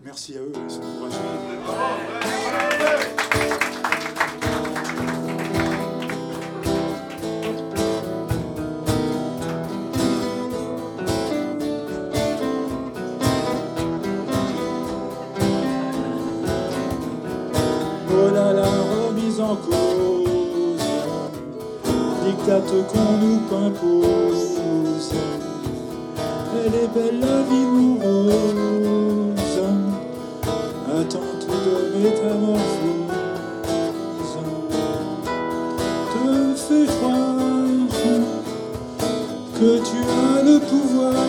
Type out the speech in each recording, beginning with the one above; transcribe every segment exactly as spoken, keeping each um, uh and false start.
Merci à eux, ils sont courageux. Oh là là, remise en cause, dictate qu'on nous impose. Elle est belle la vie morose, attente de métamorphose. Te fait croire que tu as le pouvoir,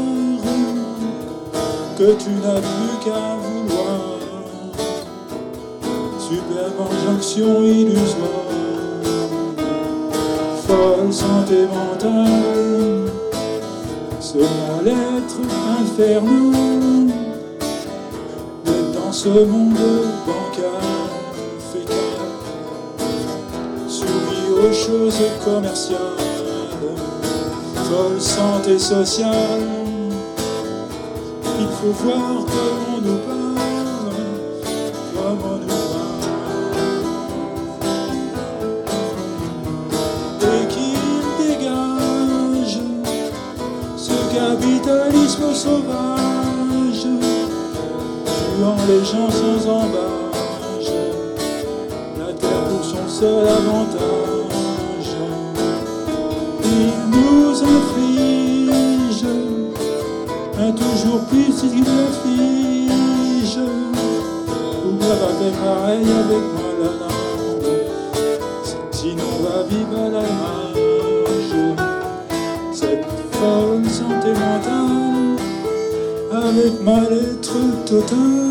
que tu n'as plus qu'à vouloir. Superbe injonction illusoire, folle santé mentale, ce mal-être infernal d'être dans ce monde bancal, fécal, soumis aux choses commerciales, folle santé sociale. Il faut voir comment nous parle, comment nous parle. Capitalisme sauvage, tuant les gens sans embâche, la terre pour son seul avantage. Il nous inflige un toujours plus qu'il afflige. Ou va faire pareil avec moi là là, sinon on va vivre à la marge. Cette folle santé mentale, avec mal-être total,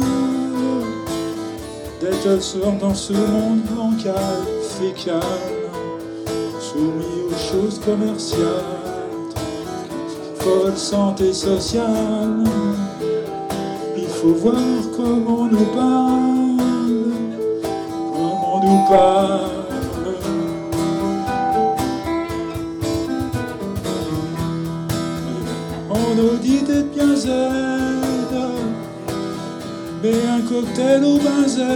d'être seul dans ce monde bancal, fécal, soumis aux choses commerciales. Folle santé sociale, il faut voir comment nous parle, comment nous parle. On nous dit d'être bien zen, mais un cocktail au benzène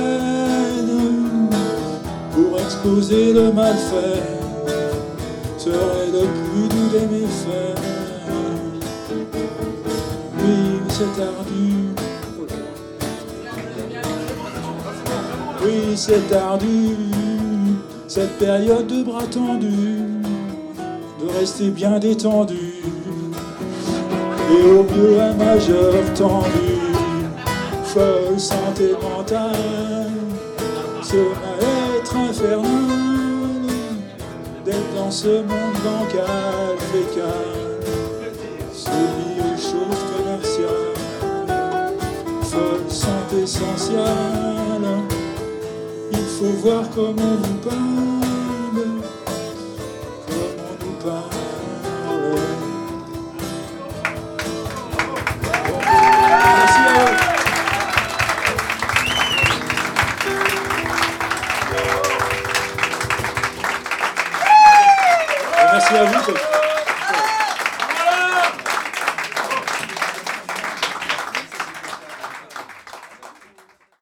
pour exposer le mal fait serait le plus doux des méfaits. Oui, c'est ardu. Oui, c'est ardu, cette période de bras tendus, de rester bien détendu. Et au mieux un majeur tendu, folle santé mentale, ce mal-être infernal, d'être dans ce monde bancal, fécal, soumis aux choses commerciales. Folle santé sociale, il faut voir comment vous parle, comment nous parle. Merci à vous.